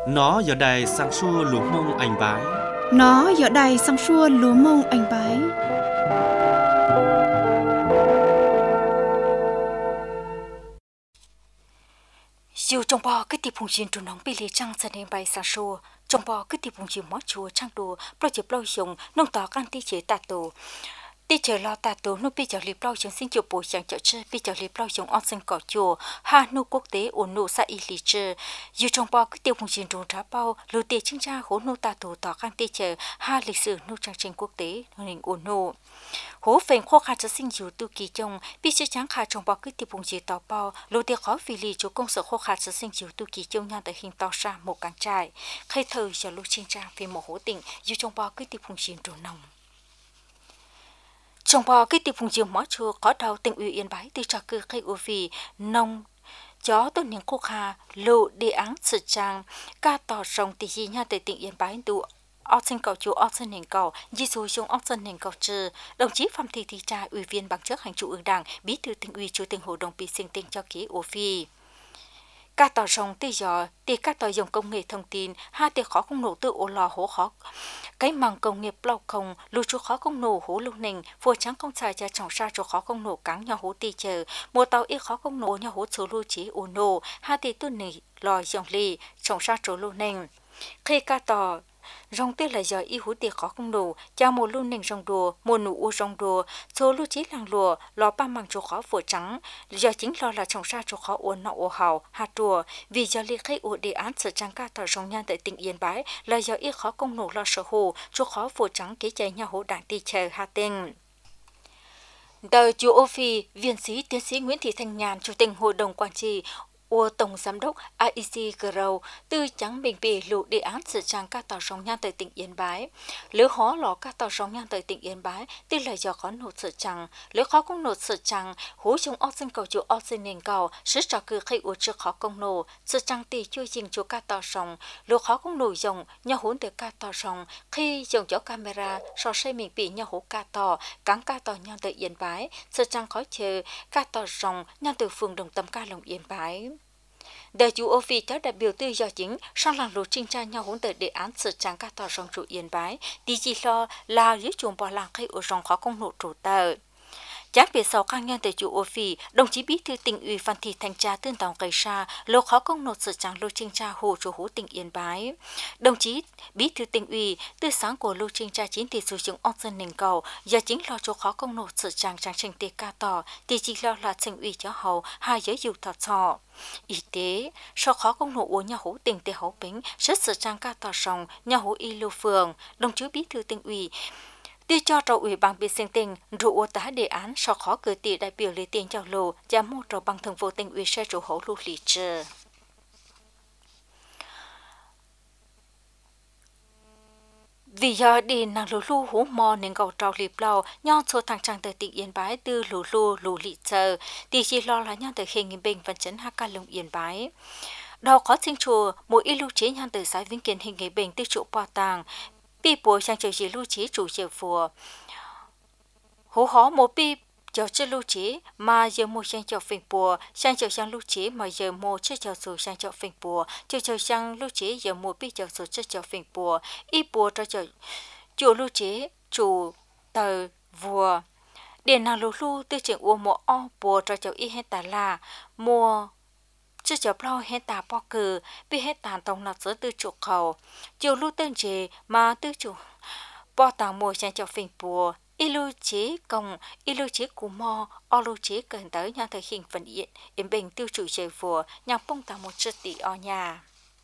Nó giờ đây sang xua lúa mông anh bái. Nó giờ đây sang xua lúa mông anh bái. Dù trong bò cái tiệp hùng chiến trốn nóng bị lì trăng dần đến bay sang xua. Trong bò cái tiệp hùng chiến mót chùa trang đồ, bao giờ bao dùng nông tỏ căn tí chế tà tổ. Tí chờ lo tà tổ nô bị giờ liệp bao dùng xin chụp bổ chẳng chợ chơi, bị giờ liệp bao dùng on sinh cỏ chùa, ha nô quốc tế ổn nô sa y lì chơi. Dù trong bò cái tiệp hùng chiến trốn trả bao, lưu tiệp chính tra hố nô tà tổ tỏ căn tí chờ, ha lịch sử nô trang trình quốc tế, nô hình ổn nô. Hố phèn khoa khá cho sinh dù tu kỳ trong, bị sự trắng khá trong bao cái tiệp hùng chiến tỏ bao, lưu tiệp khó vì lì chỗ công sở khoa khá cho sinh dù tu kỳ trong nhan tại hình tỏ ra một càng trại. Khai thời giờ lưu chính tra về một hố tỉnh, dù trong bao cái tiệp hùng chiến trốn nồng. Trong bò cái tiệp hùng diều mỏ chùa có đầu tỉnh ủy Yên Bái từ trò cư khai ưu vì nông chó tôn những khúc hà lộ đề án sự trang ca tỏ rồng tỷ gì nha từ tỉnh Yên Bái đủ ốc sinh cầu chùa ốc sinh hình cầu di số dùng ốc sinh hình cầu trừ đồng chí Phạm Thị Thị Trà ủy viên ban chấp hành trung ương Đảng bí thư tỉnh ủy chủ tịch hội đồng bị sinh tinh cho ký ưu phi ca tỏ rồng từ giờ thì các tỏ dùng công nghệ thông tin hai tiền khó không nổ tự ô lò hố khó cái màng công nghiệp lâu không lưu trú khó không nổ hố lưu nình vừa trắng không xài cho trọng sa cho khó không nổ cắn nhau hố tì chờ mua tàu ít khó không nổ nhau hố số lưu trí ô nổ hai tỷ tuần nỉ lòi dòng lì trọng sa chỗ lưu nình khi ca tỏ rong tiếc là giờ y hú tiệc khó không đủ cha một luôn nền rong đùa một nụ u rong đùa số lưu trí làng lùa lò ba măng chỗ khó vừa trắng giờ chính lo là trồng ra chỗ khó uốn nọ u hào hạt đùa vì giờ liệt khách u đề án sự trang ca tờ rong nhan tại tỉnh Yên Bái là giờ y khó công nổ lo sở hồ chỗ khó vừa trắng kế chạy nhà hố đảng tì chờ hà tinh đời chú ô phi viên sĩ tiến sĩ Nguyễn Thị Thanh Nhàn chủ tịch hội đồng quản trị của Tổng Giám đốc IEC Grow từ trắng bình bì lụ đề án sự trang các tàu rong nhan tại tỉnh Yên Bái. Lứa khó lò các tàu rong nhan tại tỉnh Yên Bái tức là do khó nộp sự trang. Lứa khó công nộp sự trang hú trong ốc sinh cầu chủ ốc sinh nền cầu sức trò cư khi ủ trước khó công nộp sự trang tì chui dình cho các tàu rong. Lứa khó công nộp dòng nhau hốn từ các tàu rong khi dòng cho camera so xây mình bị nhau hú các tàu cắn các tàu nhan tại Yên Bái sự trang khó chờ các tàu rong nhan từ phường Đồng Tâm ca Long Yên Bái. Đại chủ ô phi các đại biểu tư do chính sang làng lộ trinh tra nhau hỗn tờ đề án sự trang các tàu rong trụ Yên Bái đi chỉ lo là dưới chuồng bò làng khi ở rong khó công nộ trụ tờ. Chắc biệt sau khang nhân tại chủ ô phi đồng chí bí thư tỉnh ủy Phan Thị Thanh Trà tương tòng cây sa lộ khó công nộ sự trang lộ trinh tra hồ chủ hú tỉnh Yên Bái. Đồng chí bí thư tỉnh ủy từ sáng của lộ trinh tra chính thì sử dụng ốc dân nền cầu giờ chính lo chỗ khó công nộ sự trang trình tê ca tỏ thì chỉ lo là tỉnh ủy cho hầu hai giới dục thọ thọ. Y tế, sau khó công nộ của nhà hố tỉnh tê hấu bính, rất sự trang ca tỏ sòng, nhà hố y lưu phường, đồng chí bí thư tỉnh ủy. Tuy cho trò ủy ban biệt sinh tỉnh, rượu tá đề án sau khó cử tỷ đại biểu lấy tiền cho lô, và một trò bằng thường vụ tỉnh ủy sẽ rượu hấu lưu lý trừ. Vì giờ đi nàng lù lù hú mò nên cầu trào liệp lâu nhon số thằng trang từ tỉnh Yên Bái từ lù lì chờ thì chỉ lo là nhon từ khi nghìn bình vẫn chấn hạ ca lông Yên Bái. Đó có sinh chùa mỗi ít lưu chế nhon từ xã Vĩnh Kiến hình nghìn bình từ trụ bò tàng bị bùa sang chờ gì lưu chế chủ chiều phùa. Hú hó một bi cho chưa lưu chế mà giờ mua sang cho phình bùa sang cho sang lưu chế mà giờ mua chưa cho số sang cho phình bùa cho sang lưu chế giờ mua bi cho số chưa cho phình bùa ít bùa cho chủ lưu chế chủ tờ vua để nào lưu từ chuyện uo mua o bùa cho ít hết tà là mua chưa cho bao hết tà bao cừ bị hết tàn tông nạt giữa từ chủ khẩu chủ lưu tên chế mà từ chủ bao tàng mua sang cho phình bùa ilu chế công ilu chế cù mò olu chế cần tới nhà thời hình phần yên bình tiêu chủ trời phùa nhằm bông tạo một sự tỷ ở nhà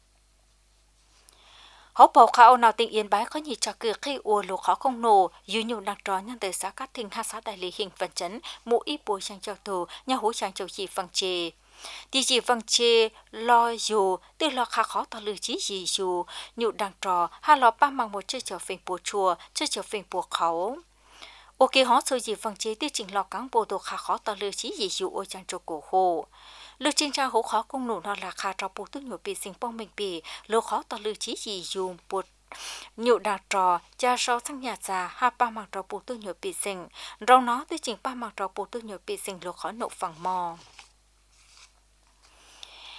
hậu bảo khảo nào tỉnh Yên Bái có nhị trò cười khi ua lục khó không nổ dù nhiều đặc trò nhân từ xã cát thinh hạ xã đại lý hình phần chấn mũ ít bùi sang châu tù nhà hối sang châu chỉ phăng chê thì chỉ phăng chê lo dù từ lo khá khó tỏ lư chí gì dù nhiều đặc trò hà lo ba mang một chiếc chở phình bùa chùa chiếc chở phình bùa khẩu ok họ số gì phăng chê tiêu chỉnh lo cán bộ đồ khá khó tỏ lư chí gì dù ôi chẳng cho cổ hồ lưu trình tra hố khó công nổ nó là khá trò bù tư nhổ bị sinh bông mình bị lô khó tỏ lưu chí gì dùng bột nhổ đạt trò cha sau sang nhà già ha ba mặc trò bù tư nhổ bị sinh rau nó tư chỉnh ba mặc trò bù tư nhổ bị sinh lô khó nổ phẳng mò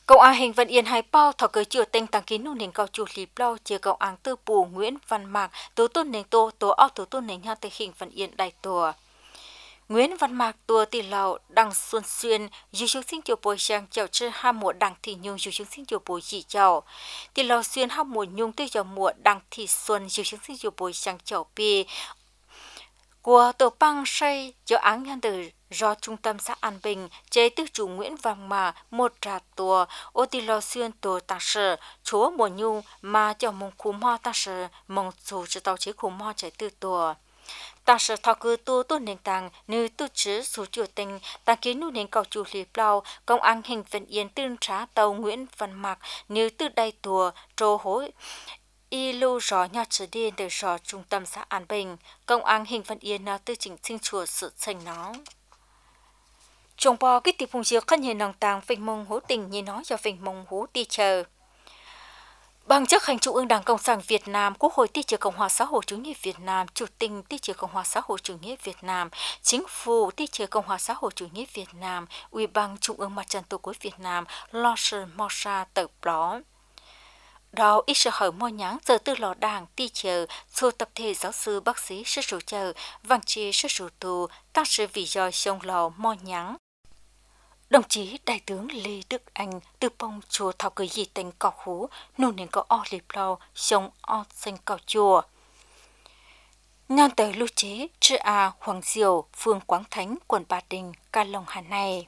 Công an Hình Văn Yên hai bao thọ cử chữa tên tăng ký nô nền cao chủ lý bao chia công an tư bù Nguyễn Văn Mạc tố tôn nền tố ao tố tôn nền nhau tại Hình Văn Yên đại tùa. Nguyễn Văn Mạc tùa tỷ lầu đăng xuân xuyên dù chúng sinh chiều bồi sang chào chư hai mùa đăng thị nhung dù chúng sinh chiều bồi dị chào. Tỷ lầu xuyên hai mùa nhung tới chào mùa đăng thị xuân dù chúng sinh chiều bồi sang chào bì. Của tổ băng xây cho án nhân tử do trung tâm xã An Bình chế tư chủ Nguyễn Văn Mạc một trà tùa ô tỷ lầu xuyên tùa tạ sở chúa mùa nhung mà cho mông khúm hoa tạ sở mông dù cho tàu chế khúm hoa chế tư tùa. Ta sẽ thọ cử tu tôn nền tảng như tu chứ số chủ tình tăng kiến nụ nền cầu chủ lý bao công an Hình Văn Yên tương trá tàu Nguyễn Văn Mạc như từ đây tùa trô hối y lưu rõ nhau trở đi từ rõ trung tâm xã An Bình công an Hình Văn Yên nào tư chỉnh sinh chùa sự thành nó. Trong bò cái tiệp phùng diệu khăn hiền nòng tàng phình mông hố tình như nói cho phình mông hố đi chờ. Ban chấp hành Trung ương Đảng Cộng sản Việt Nam, Quốc hội Ty Cộng hòa xã hội chủ nghĩa Việt Nam, Chủ tịch Ty Cộng hòa xã hội chủ nghĩa Việt Nam, Chính phủ Ty Cộng hòa xã hội chủ nghĩa Việt Nam, Ủy ban Trung ương Mặt trận Tổ quốc Việt Nam, lo sự mò sa tự đó. Đó ít sự hỏi mò nhắn giờ tư lò đảng Ty Chờ, số tập thể giáo sư bác sĩ sư chủ chờ, văn trí sư chủ tù, tác sự vì do sông lò mò nhắn. Đồng chí Đại tướng Lê Đức Anh từ bông chùa thảo cử dị tình cọc hú, nụ nền có o lịp lo, sông o xanh cọc chùa. Nhân tới lưu chế, chữ A, Hoàng Diệu, phường Quảng Thánh, quận Ba Đình, Ca Long, Hà Nội.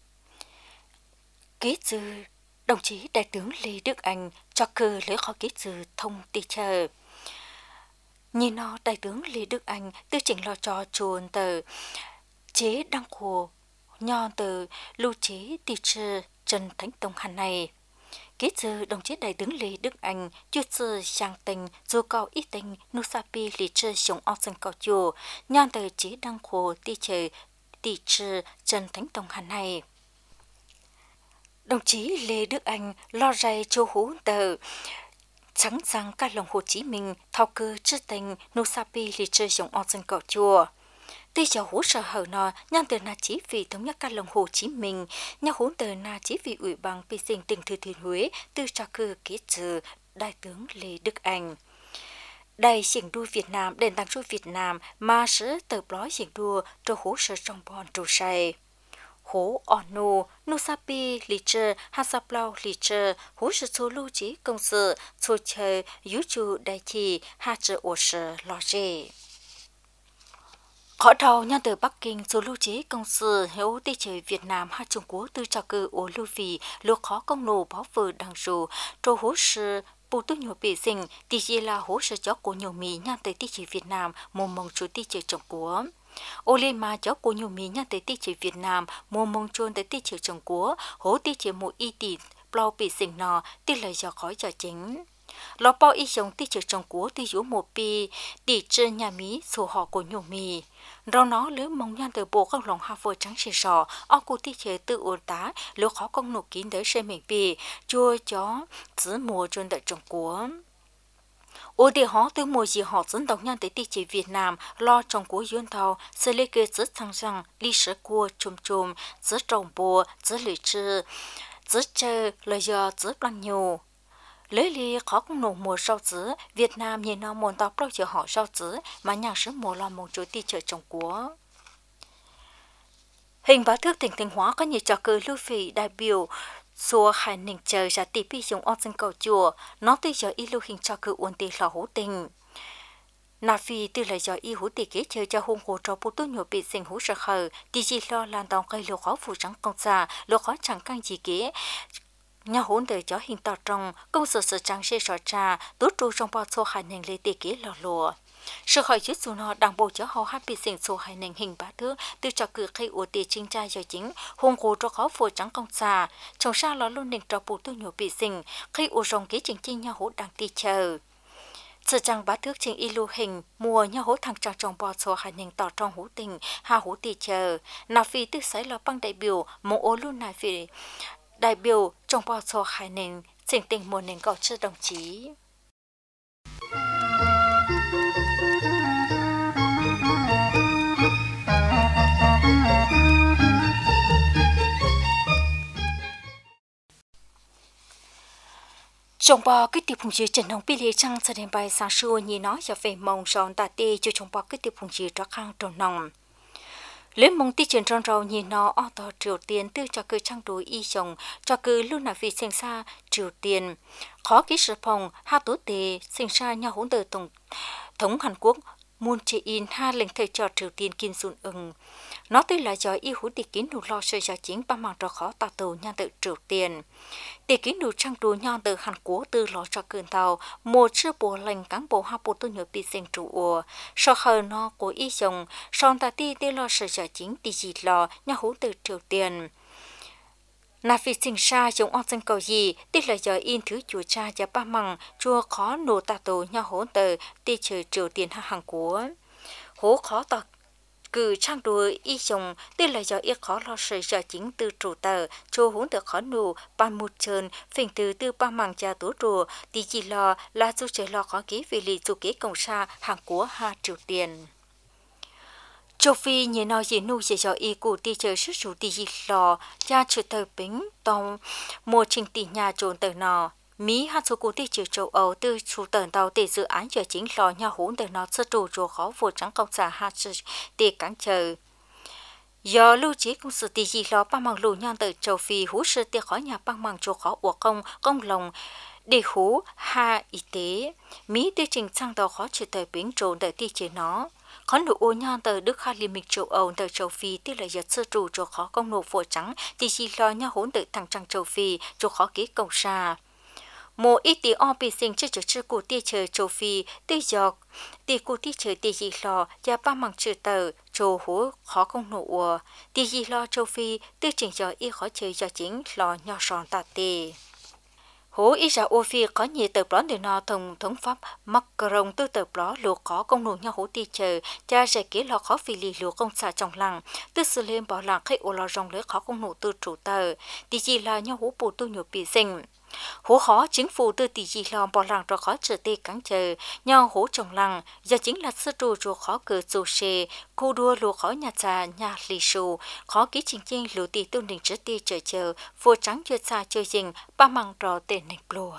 Kế dư, đồng chí Đại tướng Lê Đức Anh cho cử lấy khó kế dư thông tì chờ. Nhìn nó Đại tướng Lê Đức Anh tư chỉnh lo cho chuồn tờ chế đăng hồ nhon từ lưu trí tỷ trừ Trần Thánh Tông Hà Nội. Kết giờ đồng chí Đại tướng Lê Đức Anh chuyên sư sang tình dù cao ít tình nụ sapi lý trừ sống ao sân cao chùa nhon từ chế đăng hồ tỷ trừ Trần Thánh Tông Hà Nội. Đồng chí Lê Đức Anh lo rày châu hú tờ sẵn sàng các lòng Hồ Chí Minh thao cơ chư tình nụ sapi lý trừ sống ao sân cao chùa. Tuy cho hú sở hở nó, nhân từ na chỉ vì thống nhất các lòng Hồ Chí Minh, nhau hú từ na chỉ vì Ủy ban Pi Sinh tỉnh Thừa Thiên Huế từ cho cư kết dự Đại tướng Lê Đức Anh. Đại diễn đua Việt Nam đền tăng số Việt Nam mà sứ tờ blói diễn đua cho hú sở trong bọn trù say. Hú Onu, Nusapi, Licher, Hasaplau, Licher, hú sở số lưu trí công sự, số chơi, yếu chủ đại trì, hạ trở ổ sở lo dê. Khó đầu nhân từ Bắc Kinh số lưu trí công sự hiếu tây trời Việt Nam hai Trung Quốc từ trào cử ổ lưu vì lưu khó công nổ báo vờ đằng rù trô hố sư bù tư nhiều bị sinh tì dì là hố sư chó của nhiều mì nhân tới tây trời Việt Nam mô mông chú tây trời Trung Quốc. Ô lê mà chó của nhiều mì nhân tới tây trời Việt Nam mô mông chôn tới tây trời Trung Quốc hố tây trời mô y tì bao bị sinh nọ tì lời do khói cho chính. Lò bao y giống tì trời Trung Quốc tì dũ một bì tì chơi nhà mí số họ của nhiều mì. Rồi nó lứa mong nhan từ bộ các lòng hạ vừa trắng xì sò, ông cụ tí chế tự ổn tá, lứa khó công nổ kín tới xe mình bì, chua chó, giữ mùa trên tại Trung Quốc. Ô địa họ từ mùa gì họ dẫn đồng nhan tới tí chế Việt Nam, lo Trung Quốc duyên thao, sẽ lấy kê giữ thăng răng, lý sở cua, chùm, giữ trồng bùa, giữ lưỡi trừ, giữ chơi, lời giờ, giữ lăng nhiều. Lấy lý khó cũng nổ mùa rau dứa, Việt Nam nhìn nó muốn tóc lâu chờ họ rau dứa mà nhàng sức mùa lo mong chúa đi chợ Trung Quốc. Hình bá thước tỉnh Thanh Hóa có nhiều trò cười lưu phỉ đại biểu xua hải nình trời ra tỷ bí dùng ôn dân cầu chùa, nó tuy giờ y lưu hình trò cười uốn tì lò hữu tình. Nà phi từ lời giờ y hữu tì kế chơi cho hung hồ trò bố tốt nhiều bị sinh hữu sợ khờ, tì gì lo lan tòng cây lưu khó phụ trắng công xa, lưu khó chẳng căng gì kế. Nhà hỗn đời cho hình tạo trong công sự trang xe sọ trà tốt tru trong bao số hai nền lê tê kế lò lùa. Sự hỏi chút dù nó đang bầu cho họ hát bị sinh số hai nền hình bá thước từ trò cử khi ủa tê trinh trai do chính hùng hồ cho khó phổ trắng công xa trong xa lò luôn nền trò bù tư nhổ bị sinh khi ủa rồng kế chính chi nhà hỗ đang tì chờ. Sự trang bá thước trên y lưu hình mùa nhà hỗ thằng trang trong bao số hai nền tỏ trong hữu tình hà hữu tì chờ. Nào phi từ sấy lò băng đại biểu mong ô luôn này phi đại biểu trong bao số hai nền trình tình một nền gọi cho đồng chí. trong bò cái tiệp phùng chữ trần nông bi lê trăng sẽ đến bài sáng xua nhì nói cho về mong son ta tê cho trong bò cái tiệp phùng chữ cho khang tròn nòng lấy mong ti chuyện tròn rau nhì nó ở tờ Triều Tiên từ cho cứ trang đối y chồng cho cứ luôn là vì sinh xa Triều Tiên khó ký sự phòng ha tố tề sinh xa nhà hỗn đời thống Hàn Quốc Moon Jae-in ha lệnh thầy cho Triều Tiên Kim Jong Un nó tới là do y hữu đi kín đủ lo sơ cho chính ba mạng trò khó tạo tù nhân tự Triều Tiên để kín đủ trang đồ nhân từ Hàn Quốc từ lo cho cơn tàu một chiếc bộ lệnh cán bộ hai bộ tôi nhớ bị sinh trụ ủa sau hơi nó của y chồng son ta ti để lo sơ cho chính đi gì lo nhà hữu từ Triều Tiên na phi sinh xa giống ông dân cầu gì tức là do in thứ chùa cha và ba măng chùa khó nổ tạ tổ nhau hỗn tờ tê chờ Triều Tiên ha Hàn Quốc hố khó tật cứ trang đùa y chồng tức là do y khó lo sự cho chính từ trụ tờ chùa hỗn tờ khó nổ ban một chân phình từ ba măng cha tổ rùa tí chỉ lo là dù trời lo khó ký vì lý dù kế cộng xa Hàn Quốc ha Triều Tiên châu Phi nhớ nói gì nu sẽ cho y cụ ti chờ sức chủ ti gì lo cha chữ tờ bính tông một trình tỷ nhà trốn tờ nọ Mỹ hát số cụ ti chờ châu Âu từ chủ tờ tàu để dự án cho chính lo nhà hỗn tờ nọ sơ trụ cho khó vô trắng công xã hát sự để cản chờ do lưu trí công sự ti gì lo bằng lù nhon tờ châu Phi hú sự tiệc khó nhà bằng cho khó của công lòng để hú ha y tế Mỹ tiêu trình sang tàu khó chữ tờ bính trốn tờ ti chế nó khó nụ ô nhan tờ Đức Hà Liên minh châu Âu tờ châu Phi tức là giật sơ trụ cho khó công nổ phổ trắng thì chỉ lo nhau hỗn tự thằng trăng châu Phi cho khó ký công xa một ít tỷ o bị sinh cho chữ cụ tia chờ châu Phi tư dọc tỷ cụ tia chờ tỷ gì lo và ba bằng chữ tờ châu hú khó công nổ ua tỷ gì lo châu Phi tư chỉnh cho y khó chơi cho chính lo nhỏ sòn tạ tê hố ý ra ô phi có nhiều tờ blog để nó thống pháp Macron từ tờ blog lúa có công nổ nhau hố ti chờ cha sẽ kế lo khó phi lì lúa công xã trong làng từ sự lên bỏ làng khách ô lo rong lấy khó công nổ từ chủ tờ thì chỉ là nhau hố bù tu nhiều bị sinh hố khó chính phủ từ tỷ gì lo bỏ làng cho khó trở tê cắn chờ nhau hố trong làng do chính là sự trù cho khó cờ dù xê cô đua lúa khó nhà trà nhà lì xù khó ký trình trình lúa tỷ tu đình trước tê chờ vô trắng chưa xa chơi dình ba măng rò tên nịch lùa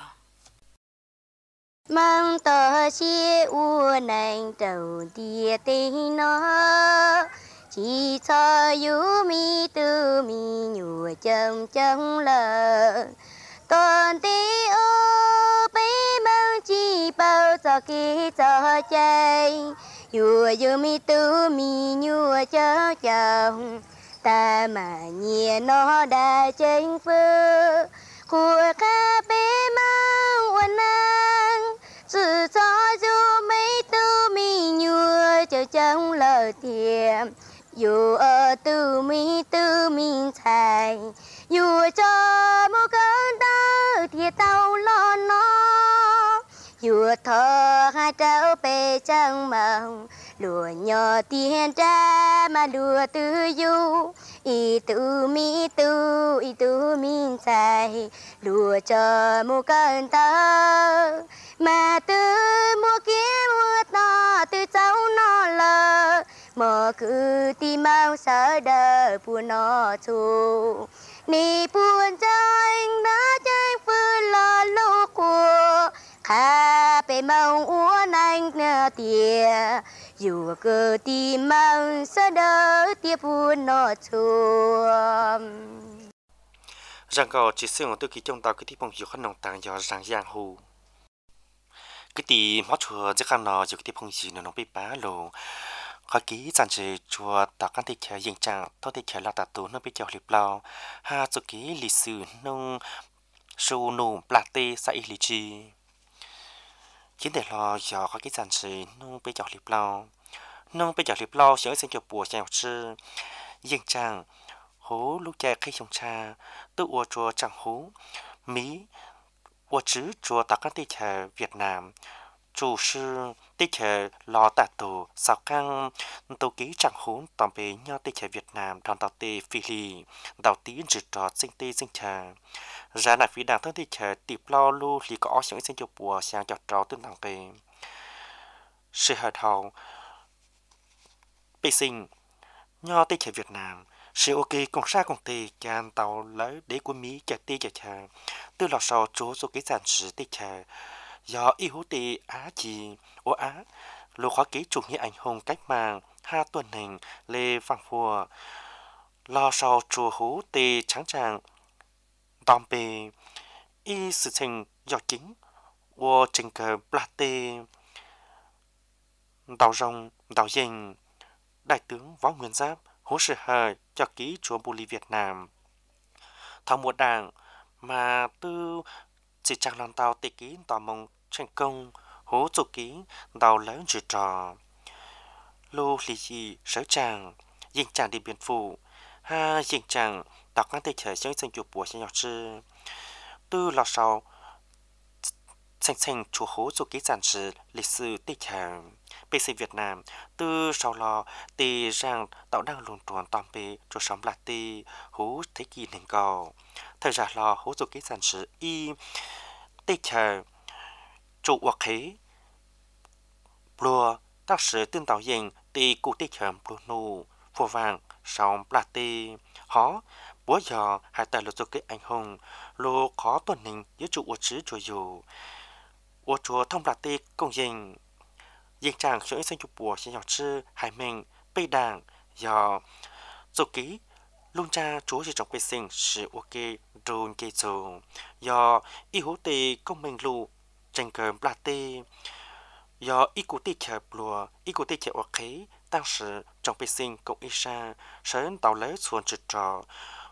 mang tờ chia u nành đầu tia tê nó chỉ cho yu mi tư mi nhùa chấm chấm lờ còn tí ô bé mang chi bao giờ kia cho chơi yu mi tư mi nhùa cho chồng ta mà nhẹ nó đã tranh phơ của ca bé mang uốn nang sự cho dù mấy tư mi nhùa cho trong lời thiệp dù ở tư mi thải dù cho một cơn đau thì tao lo nó dù thọ hai trao bề trăng màu lùa nhỏ tiền ra mà lùa tư du y tư mi thải lùa cho một cơn đau mà từ mua kia mua to từ cháu nó lờ mà cứ tìm mau sợ đợi buồn nó thu nì buồn tranh đã tranh phương lo lô của khá bề mong uốn anh tìa dù cứ tìm mau sợ đợi tia buồn nó thu rằng có chỉ sử dụng tôi ký trong tàu cái tí bông dù khăn nồng tàng do rằng giang hồ cái tí mót chùa rất khăn nó dù cái tí bông gì nó bị bá lộ khó ký dàn chế chùa tạo căn thị chế dành trạng tôi thị chế là tạ tù nó bị chào liệp lao ha dù ký lịch sử nông sưu nụ bạc tê xã lý chi chính để lo do khó ký dàn chế nông bị chào liệp lao sẽ sinh cho bùa chào sư dành trạng hố lúc trẻ khi trong cha tự ua chùa chẳng hố Mỹ ua chứ chùa tạo căn thị chế Việt Nam chủ sư tê chế lo tạ tổ sao căng tổ ký chẳng hốn tòm bế nhau tê chế Việt Nam đòn tàu tê phi lì đào tí rực trò sinh tê sinh trà ra nạp phí đảng thân tê chế tiệp lo lưu lì có ó sinh cho bùa sang cho trò tương thẳng bề sự hợp hầu bê sinh nhau tê chế Việt Nam sẽ ok công sa công tê chàn tàu lấy để của mỹ chả tê chả chả từ lò sau chỗ số cái sản sử tê chả do y hữu tê á chỉ ô á lô khó ký chủ nghĩa ảnh hùng cách mạng ha tuần hình lê phang phùa lò sau chùa hữu tê trắng tràng đòn bề y sự tình do chính wo trình cờ plate đào rồng đào dình đại tướng võ nguyên giáp hỗ sự hời cho ký chúa bù lì Việt Nam thảo một đảng mà tư chỉ chẳng làm tàu tê ký tòa mong thành công hỗ chủ ký đào lớn trừ trò lô lì gì sở chàng dình chàng đi biển phủ ha dình chàng đọc ngắn tê trời sống sinh chụp bùa sinh nhọc sư tư lò sau thành chủ hỗ chủ ký giản sử lịch sử tê chàng PC Việt Nam từ sau lò tì rằng tạo đang luồn tuần toàn bề cho sống là tì hú thế kỷ nền cầu thời gian lò hú chủ cái sản sử y tê chờ chủ hoặc khí plua tác sử tương tạo dành tì cụ tê chờ plua nụ phù vàng sống là tì hó bố giờ hai tài lột cho cái anh hùng lô khó tuần hình với chủ của chứ chùa dù của chùa thông là tì công dành diễn tràng sở sinh chụp bùa sinh nhọc sư hải minh bây đảng do dấu ký luôn cha chúa chỉ trong quê sinh sự ok drone kê dù do y hữu tì công minh lù tranh cờ bla tê do y cụ tì chợ bùa y cụ tì chợ ok tăng sự trong quê sinh công y sa sớm tàu lấy xuân trực trò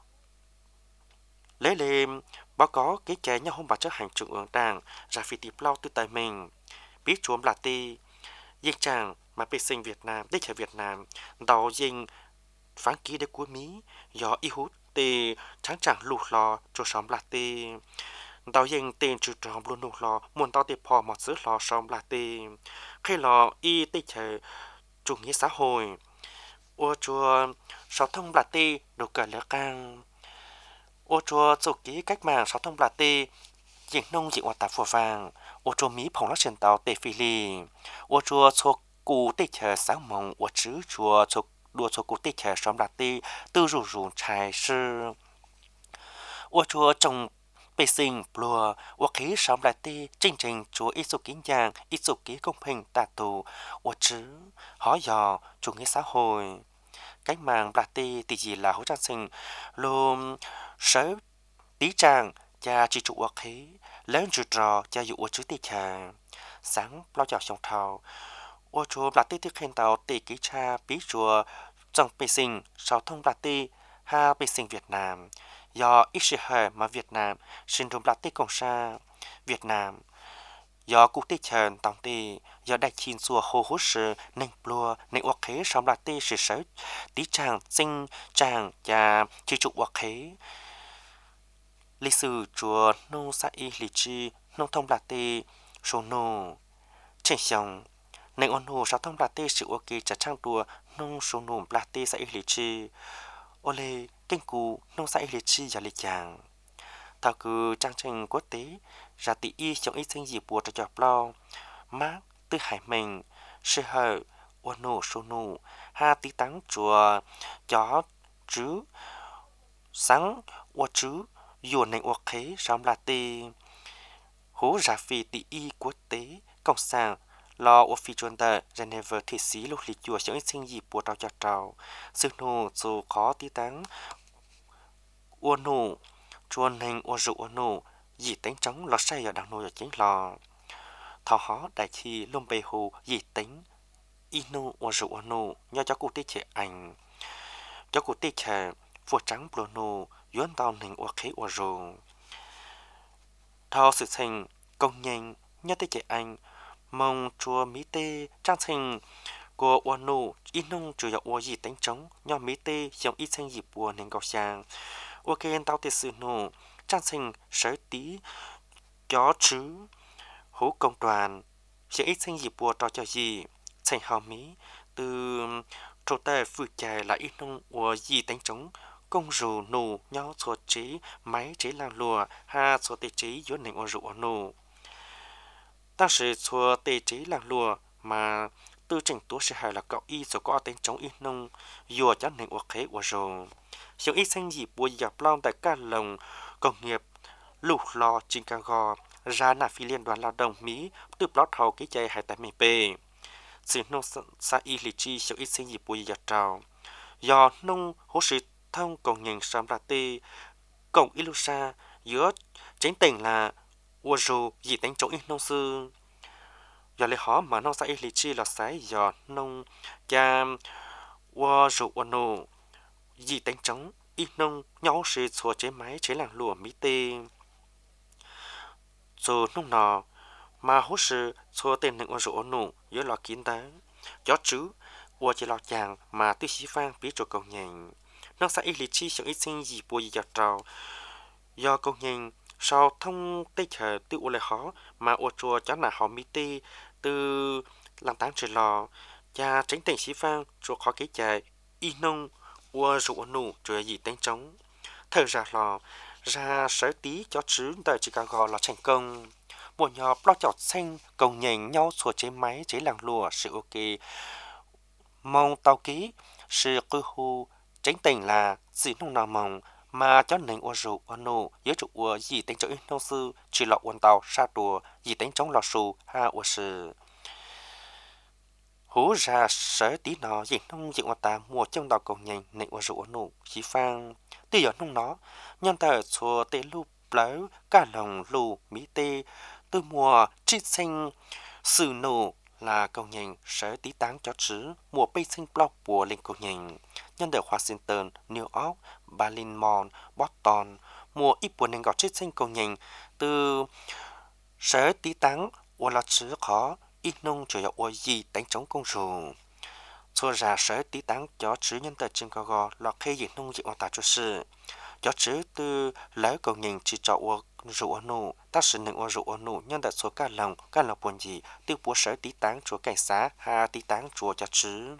lấy lên báo có cái trẻ nhau hôm bà chấp hành trung ương đảng ra phi tịp lau từ tại mình biết chúa bla tê diễn tràng mà bê sinh Việt Nam đích ở Việt Nam đào dinh phán ký để của Mỹ do y hút tê trắng chẳng lụt lò cho sống là tê đào dinh tên trừ tròn luôn lụt lò muốn tao tê phò một xứ lò sống là tê khi lò y tê chờ chủ nghĩa xã hội ô chùa sáu thông là tê đồ cờ lỡ cang ô chùa chủ ký cách mạng sáu thông là tê diễn nông diễn hoạt tạp phù vàng ô chùa Mỹ phòng lắc trên tàu tê phi lì ô chùa cho cụ tê chờ sáng mộng ô chứ chùa cho đua cho cụ tê chờ sống là tê tư rủ rủ trái sư ô chùa trồng bê sinh plua ô khí sống là tê chương trình chùa ít số kiến giang ít số ký công hình tạ tù ô chứ hỏi dò chủ nghĩa xã hội cách mạng là tê thì gì là hỗ trợ sinh luôn sớm tí trang cha chỉ trụ ở khí lớn rủi ro cha dụ ở chữ tê trà sáng lo chào sông thầu ô chùa là tê thức khen tàu tê ký cha bí chùa trong bê sinh sau thông là tê ha bê sinh Việt Nam do ít sự hề mà Việt Nam sinh đồng là tê công sa Việt Nam do cụ tê trần tòng tê do đại chín xua hồ hốt sự nền plua nền ốc khế sau là tê sự sớt tí chàng sinh chàng cha chỉ trụ ốc khế lịch sử chùa nô sa y lý chi nô thông là tê số nô trên sông nên ôn hồ sao thông là tê sự ok trả trang đùa nô số nô là tê sa y lý chi ô lê kinh cú nô sa y lý chi giả lý chàng thao cứ trang trình quốc tế ra tỷ y trong ít sinh dịp bùa cho chọc lo mát tư hải mình sư hờ ôn nô số nô ha tí tắng chùa chó chứ sáng ô chứ dù nền ốc khế sống là tê hố giả phi tỷ y quốc tế công sản lo ốc phi chuẩn tờ Geneva thị sĩ lúc lịch chùa trong ít sinh dịp bùa trao cho trao sư nô dù khó tí tắng ua nô chùa nền ua rượu ua nô dị tính trống lọt say ở đằng nô ở chính lò thọ hó đại chi lông bề hồ dị tính y nô ua rượu ua nô nhờ cho cụ tê trẻ ảnh cho cụ tê trẻ vua trắng bùa nô yuan tao nền ua khế ua rù thao sự thành công nhanh nhớ tới trẻ anh mong chùa mỹ tê trang thành của ua nô ít nông chủ yếu ua gì tính trống nhờ mỹ tê giống ít thành dịp bùa nền cầu sang ua kênh tao tê sự nô trang thành sở tí chó chứ hố công đoàn sẽ ít thành dịp bùa trò cho gì thành hào mỹ từ trò tê phụ chạy là ít nông ua gì tính trống công rù nụ nhau cho trí máy trí làm lùa ha cho tê trí dưới nền ô rượu nụ ta sẽ cho tê trí làm lùa mà tư trình tố sẽ hay là cậu y cho có tên chống ít nông dùa cho nền ô khế ô rù Sống ít sinh dịp bùa dọc long tại các lồng công nghiệp lục lò trên cà gò ra nà phi liên đoàn lao động Mỹ từ lót hầu cái chạy hai tại mê bê. Sự nông xã y lý chi sống ít sinh dịp bùa dọc trào. Do nông hỗ sự thông công nhận sớm là tê cộng ilusa giữa chính tỉnh là ua rù dị tính chống ít nông sư. Do lấy họ mà nông xã y lý chi là sái do nông cha ua rù ua nô dị tính chống ít nông nhau sự xua chế máy chế làng lụa mỹ tê. Dù nông nọ mà hỗ sự xua tên nâng ua rù ua nô giữa lọ kín tá. Gió chứ ua chỉ lọ chàng mà tư xí vang bí trò công nhận. Nông xã y lý chi sống ít sinh dị bùa dị dọc trào. Do công nhận sau thông tây chờ từ ua lấy họ mà ua chùa cho nà họ mỹ tê từ làng táng trời lò cha tránh tỉnh xí vang chùa khó kế chạy y nông ua rủ nụ chùa dị tính trống thời ra lò ra sở tí cho chứ tại Chicago là thành công bộ nhỏ lo chọt xanh công nhận nhau sủa chế máy chế làng lùa sự ok mong tàu ký sự cư hù tránh tỉnh là gì nông nào mong mà cho nên ua rủ ua nụ dưới trụ ua dị tính trống nông sư chỉ lọ uốn tàu sa đùa dị tính trống lọ sù ha ua sự hú ra sở tí nọ diện nông diện ta mua trong tàu công nhanh nên ua rủ ua nụ chỉ phang từ giờ nông nó nhân tờ xua tê lu lỡ cả lòng lù mỹ tê từ mùa trích xanh sự nụ là công nhanh sở tí táng cho chứ mùa bay xanh blog của lên công nhanh nhân tờ Washington, New York, Baltimore, Boston mùa ít buồn nên gọi trích xanh công nhanh từ sở tí táng ua là chứ khó ít nông chủ yếu ua gì đánh chống công rù cho ra sở tí táng cho chứ nhân tờ trên cao gò là khi dịch nông dịch ua ta cho sự cho chứ từ lấy cầu nhìn chỉ cho ua rủ ua nụ ta sự nâng ua rủ ua nụ nhân tờ số ca lòng buồn gì từ bố sở tí táng chúa cảnh xá ha tí táng chùa cho chứ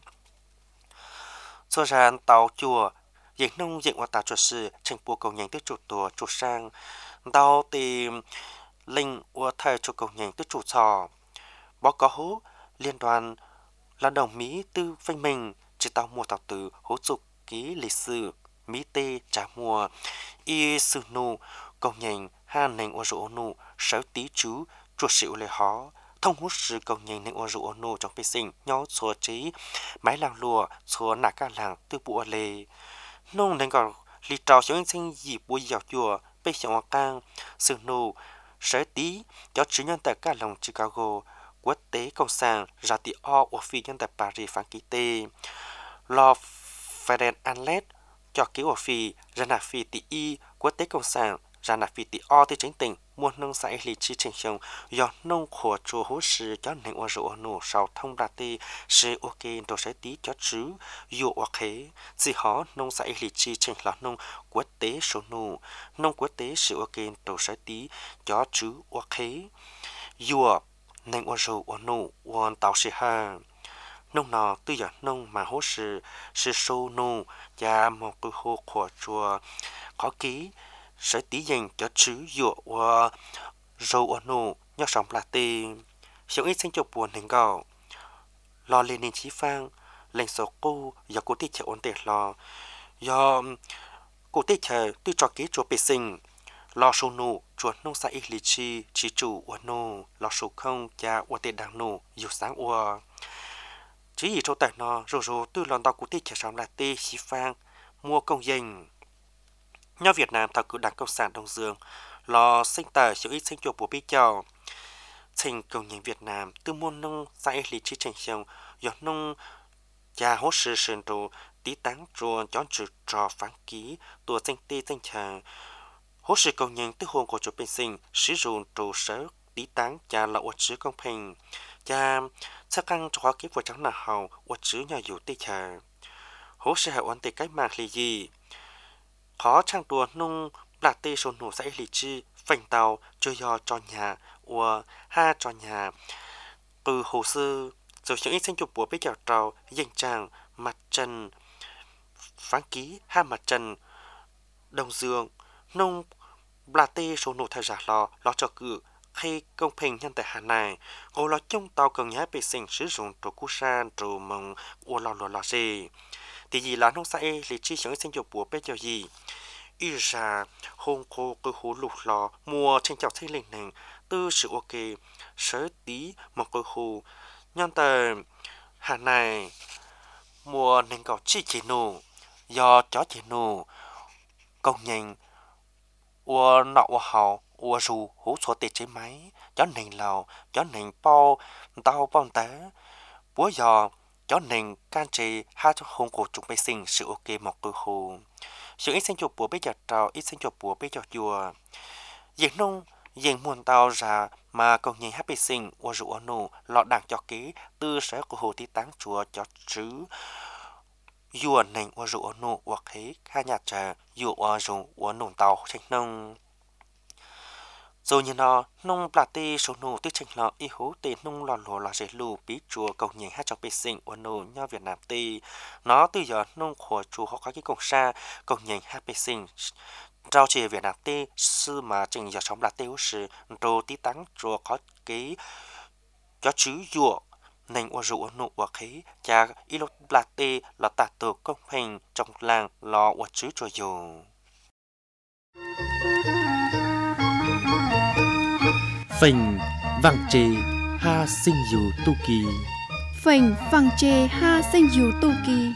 cho ra tàu chùa dịch nông dịch ua ta cho sự thành bố cầu nhìn từ chủ tùa chủ sang tàu tìm linh ua thầy cho cầu nhìn từ chủ trò báo cáo hố liên đoàn lao động Mỹ tư phanh mình chỉ tàu mua tàu từ hố dục ký lịch sử Mỹ tê trả mùa y sư nụ công nhận ha nền ô rủ nụ sở tí chú chuột xịu lệ họ thông hút sự công nhận nền ô rủ nụ trong bê sinh nhau xua trí máy làng lùa xua nạ ca làng tư bùa lề nông nền còn lì trào xấu sinh dịp bùi dạo chùa bê xấu cang sư nụ sở tí cho chứ nhân tại ca lòng Chicago quốc tế công sản ra tỷ o của phi nhân tại Paris phán ký tê lo Feren Anlet cho ký của phi ra nà phi tỷ y quốc tế công sản ra nà phi tỷ o tới chính tỉnh mua nông xã lý chi trình xong do nông khổ chùa hỗ sự cho nên ô rượu nổ sau thông đa tê sẽ ok đồ sẽ tí cho chứ dụ hoặc thế chỉ họ nông xã lý chi trình là nông quốc tế số nổ nông quốc tế sẽ ok đồ sẽ tí cho chứ hoặc thế dụ nên ô rượu nổ hoàn tạo sẽ ha nông nọ tư giờ nông mà hỗ sự sự số nổ và một cái hồ của chùa có ký sẽ tí dành cho chữ dụ và râu ở nụ nhớ sống là tì sống ít sinh cho buồn hình gạo lo lên nên chí phang lên số cô do cô tích chờ ổn định lo do cô tích chờ tư cho ký chùa bê sinh lo số nụ chuột nông xã ít lý chi chỉ chủ ở nụ lo số không cha ở tiền đảng nụ dù sáng ở chỉ gì cho tài nó rồi tư lần tao cô tích chờ sống là tì chí phang mua công danh nhau Việt Nam thảo cử Đảng Cộng sản Đông Dương lo sinh tài sự ít sinh chuộc của bí chào thành công nhân Việt Nam từ môn nông xã lý trí thành xong do nông cha hỗ sự sơn đồ tí táng ruộng chọn trừ trò phán ký tổ danh tê danh chàng hỗ sự công nhân từ hồn của chủ bên sinh sử dụng đồ sở tí táng cha là ổn chữ công bình cha sẽ căng cho kế của cháu nào hầu ổn chữ nhà dù tê chàng hỗ sự hệ ổn tê cách mạng là gì khó trang đùa nông là tê sồn nổ xã lý chi phành tàu chơi do cho nhà và ha cho nhà từ hồ sơ rồi những ít sinh chụp của bây giờ trào dành tràng mặt trần phán ký ha mặt trần đồng dương nông là tê sồn nổ thời giả lo cho cự khi công bình nhân tại Hà Nội ngồi lo trong tàu cần nhá bị sinh sử dụng đồ cú san đồ mong u lo gì thì gì là nông xã e lì chi sống sinh dục bùa bé cho gì y ra hôn cô cơ hú lục lò mua trên chọc thấy lên nền tư sự ok sở tí một cơ hú nhân tờ hà này mua nền cầu chi chỉ nụ do chó chỉ nụ công nhanh ua nọ ua hào ua rù hú số tê chế máy chó nền lào chó nền bao tao bao té búa giò chó nền can trì hai cho hôn cổ trùng bê sinh sự ok một cơ hú sự ít sinh chụp bùa bây giờ trào ít sinh chụp bùa bây giờ chùa diện nông diện muôn tàu ra mà còn nhìn happy sinh ua rượu nụ lọ đảng cho ký tư sở của hồ tí táng chùa cho chứ dùa nền ua rượu nụ ua khí hai nhà trà dùa ua rượu ua nụ tàu tranh nông rồi như nó nông bà tê số nụ tích tranh lọ y hú tê nông lò lò là dễ lù bí chùa cầu nhìn hai cho bê sinh ua nụ nho Việt Nam tê nó từ giờ nông khổ chùa họ có cái cổng xa cầu nhìn hai bê sinh rau chè Việt Nam tê sư mà trình giờ sống là tiêu sử đồ tí tắng chùa có cái cho chữ dùa nền ua rượu nụ ua khí cha y lốt là tê là tạ tổ công hình trong làng lò ua chữ chùa dù phình vàng trì ha sinh dù tu kỳ phình vàng chê ha sinh dù tu kỳ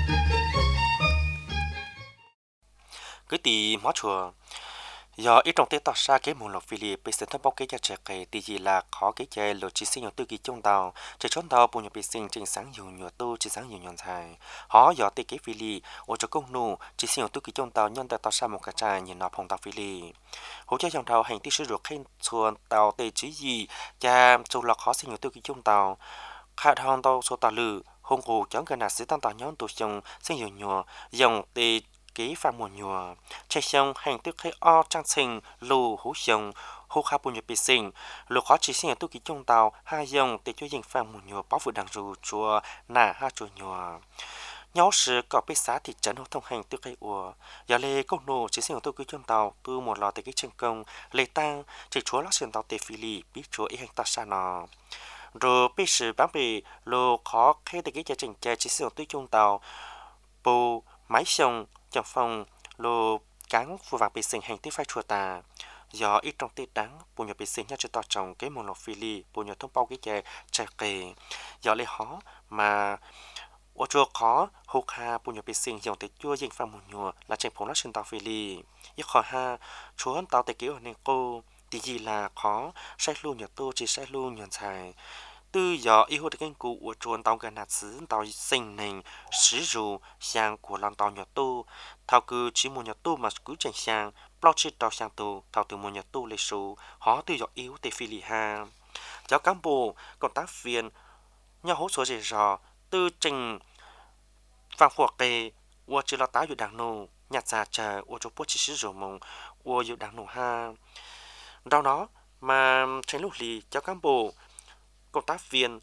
cứ tì mó chùa do ít trong tết tỏ ra cái môn lộc Philip bị sinh thấp bóc cái cho trẻ cái thì gì là khó cái chơi lộ chỉ sinh nhiều tư kỳ trong tàu chỉ chọn tàu bùn nhiều bị sinh trình sáng nhiều tu chỉ sáng nhiều nhọn dài họ do tê cái Philip ở chỗ công nụ chỉ sinh nhiều tư kỳ trong tàu nhân tại tỏ ra một cái trà nhìn nó phong tàu Philip hỗ trợ trong tàu hành tí sử dụng khen xuân tàu tê chỉ gì cha dù là khó sinh nhiều tư kỳ trong tàu khai thang tàu số tàu lử hông cổ chẳng cần là sĩ tăng tàu nhóm tụ chồng sinh nhiều nhọ dòng tê ký pha mùa nhùa chạy xong hành tức hay o trang sinh lù hú xong hú khá bùn nhập bị sinh lù khó chỉ sinh ở tu ký trong tàu hai dòng để cho dành pha mùa nhùa bảo vụ đằng rù chùa nà ha chùa nhùa nhau sự có biết xã thị trấn hô thông hành tức hay ủa giờ lê công nô chỉ sinh ở tu ký trong tàu từ một lò tới cái chân công lê tăng chỉ chúa lót xuyên tàu tề phi lì biết chúa ý hành ta xa nọ rồi biết sự bán bì lù khó khi tới cái trình chơi chỉ sinh ở tu trong tàu bù máy xong trong phòng lô cán phù vàng bị sinh hành tiếp phái chùa tà do ít trong tết đáng bùn nhập bị sinh nhá cho tỏ trồng cái môn lộc Philly bùn nhập thông bao cái chè chè kề do lấy khó mà ô chùa khó hụt ha bùn nhập bị sinh dòng tết chua dinh pha mùn nhùa là trên phố nó sinh tàu Philly ít khó ha chúa tàu tết kiểu nên cô thì gì là khó sai luôn nhờ tô chỉ sai luôn nhờ xài tư giờ y hô được cái cụ của chuồn tàu gần hạt xứ tàu sinh nền sử dụng sang của lòng tàu nhật tu thao cứ chỉ một nhật tu mà cứ chạy sang bao chi tàu sang tu thao từ một nhật tu lịch sử họ tư giờ yếu tây phi lì ha giáo cán bộ công tác viên nhau hỗ trợ dễ dò tư trình vàng phổ kê của chỉ là táoอยู่đằng nô nhặt ra chờ của chỗ bố chỉ sử dụng mông củaอยู่đằng nô ha đó nó mà trên lúc lì giáo cán bộ công tác viên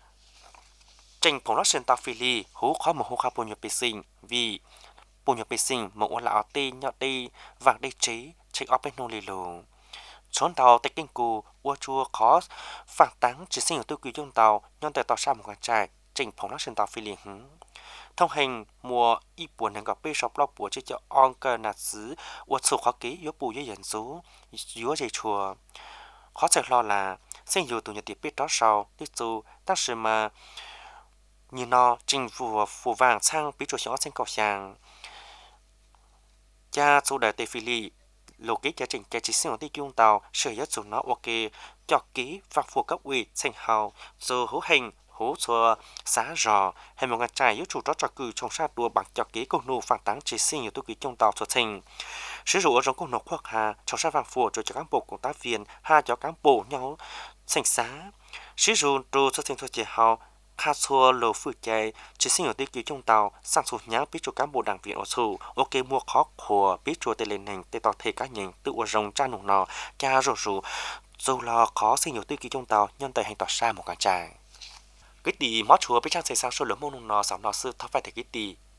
trình phòng lót sen tàu Philly hú khó một hú khá bùn nhập bị sinh vì bùn nhập bị sinh một là ở tê nhọ tê vàng đê chế chạy ở bên nô lì lù chốn tàu tại kinh cù ua chua khó phản táng chỉ sinh ở tư quý trong tàu nhân tại tàu xa một con trai trình phòng lót sen tàu Philly thông hành mùa y buồn hàng gặp bê shop lo bùa chơi cho on cơ nạt xứ ua số khó ký yếu bù với dẫn số yếu dây chùa khó chạy lo là sinh dù tụ nhật tiệp biết đó sau tí dù tác sự mà như nó trình phù vàng sang bí chủ xóa sinh cầu sàng cha số đại tây phi lì lộ ký cha trình cha chỉ sinh ở tí chung tàu sở nhất dù nó ok cho ký vàng phù cấp ủy sinh hào dù hữu hành hữu xua xá rò hay một ngàn trai yếu chủ đó cho cử trong sát đua bằng cho ký công nụ phản táng chỉ sinh ở tôi ký trong tàu xuất sinh sử dụng ở trong công nụ khoác hà trong sát vàng phù cho cán bộ công tác viên ha cho cán bộ nhau sinh xá sử dụng đồ xuất sinh thôi chỉ hào khá xua lô phư chạy chỉ sinh ở tôi ký trong tàu sang số nhá biết cho cán bộ đảng viên ở số ok mua khó của biết cho tê lên hành tê tỏ thể cá nhân tự ở rồng cha nụ nọ cha rồi dù là khó sinh ở tôi ký trong tàu nhân tại hành tỏ xa một cả tràng cái tỷ mót chúa biết trang xây sang số lượng môn nó sắm nó sư thắp phải thể cái tỷ